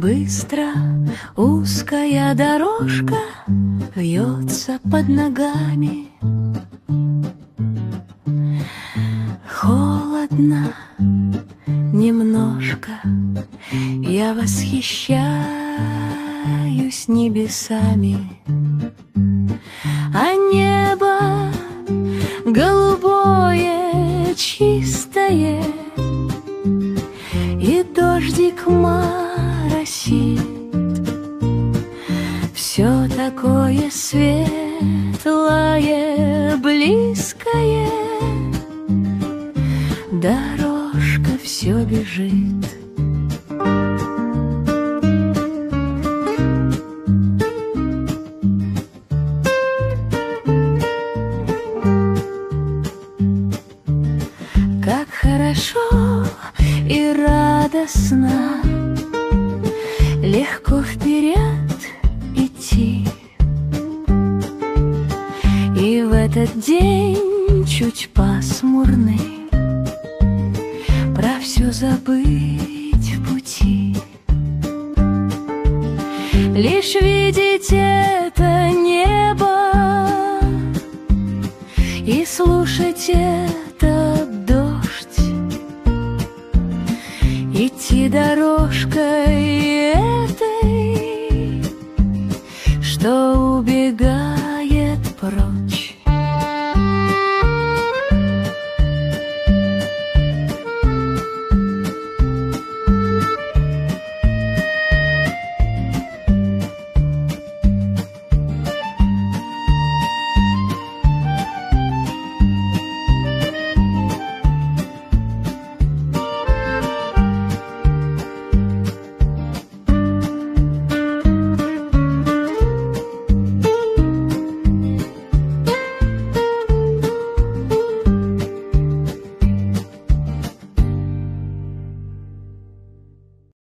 Быстро узкая дорожка вьется под ногами. Холодно немножко, я восхищаюсь небесами, а небо голубое, чистое, и дождик моросит. Все такое светлое, близкое, дорожка все бежит. Как хорошо и радостно, легко вперед идти. И в этот день чуть пасмурный про все забыть в пути. Лишь видеть это небо и слушать этот дождь, идти дорожкой этой, что убегает прочь.